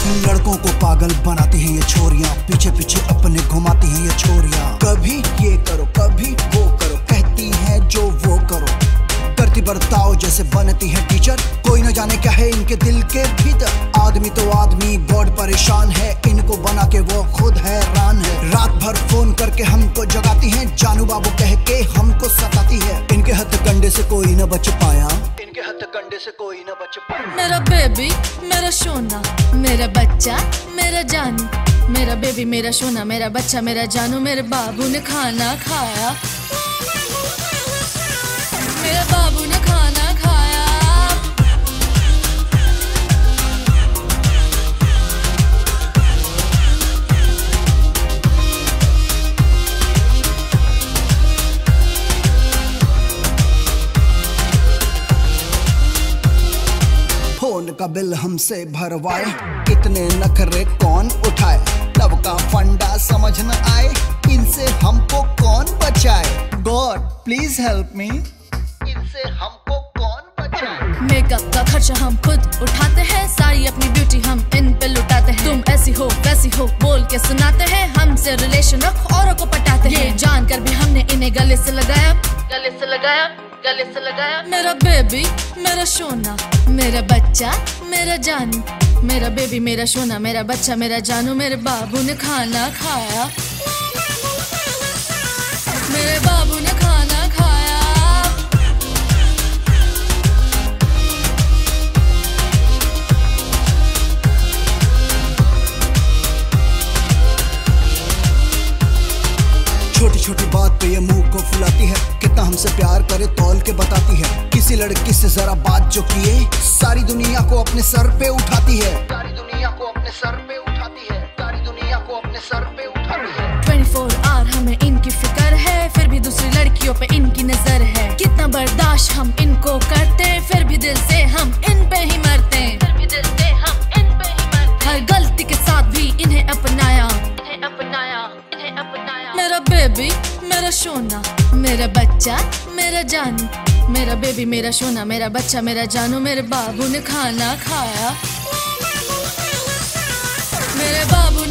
लड़कों को पागल बनाती हैं ये छोरियां, पीछे पीछे अपने घुमाती हैं ये छोरियां। कभी ये करो कभी वो करो, कहती हैं जो वो करो, करती बर्ताव जैसे बनती है टीचर। कोई न जाने क्या है इनके दिल के भीतर। आदमी तो आदमी गॉड परेशान है, इनको बना के वो खुद हैरान है। रात भर फोन करके हमको जगाती हैं, जानू बाबू कह के हमको सताती है। इनके हथकंडे से कोई न बच पाया, इनके हथकंडे से कोई न बच पाया। मेरा बेबी मेरा सोना मेरा बच्चा मेरा जानू, मेरा बेबी मेरा सोना मेरा बच्चा मेरा जानू, मेरे बाबू ने खाना खाया, मेरे बाबू ने खाना खाया। फोन का बिल हमसे भरवाए, कितने नखरे कौन उठाए। लव का फंडा समझ न आए, इनसे हमको कौन बचाए। गॉड प्लीज हेल्प मी, इनसे हमको कौन बचाए। मेकअप का खर्चा हम खुद उठाते हैं, सारी अपनी ब्यूटी हम इन पे लुटाते हैं। तुम ऐसी हो वैसी हो बोल के सुनाते हैं, हमसे रिलेशन रख औरों को पटाते हैं। ये जानकर भी हमने इन्हें गले से लगाया, गले से लगाया, गले से लगाया। मेरा बेबी मेरा सोना मेरा बच्चा मेरा जानू, मेरा बेबी मेरा सोना मेरा बच्चा मेरा जानू, मेरे बाबू ने खाना खाया, मेरे बाबू ने खाना खाया। छोटी छोटी बात पे ये मुंह को फुलाती है, कितना हमसे प्यार करे तौल के बताती है। किसी लड़की से जरा बात जो किए, सारी दुनिया को अपने सर पे उठाती है, सारी दुनिया को अपने सर पे उठाती है, सारी दुनिया को अपने सर पे उठाती है। 24 आवर हमें इनकी फिक्र है, फिर भी दूसरी लड़कियों पे इनकी नजर है। कितना बर्दाश्त हम इनको करते, फिर भी दिल से हम इन पे ही मरते, फिर भी दिल से हम इन पे ही मरते। हर गलती के साथ भी इन्हें अपनाया, इन्हें अपनाया, इन्हें अपनाया। मेरा बेबी मेरा सोना मेरा बच्चा मेरा जानू, मेरा बेबी मेरा सोना मेरा बच्चा मेरा जानू, मेरे बाबू ने खाना खाया, मेरे बाबू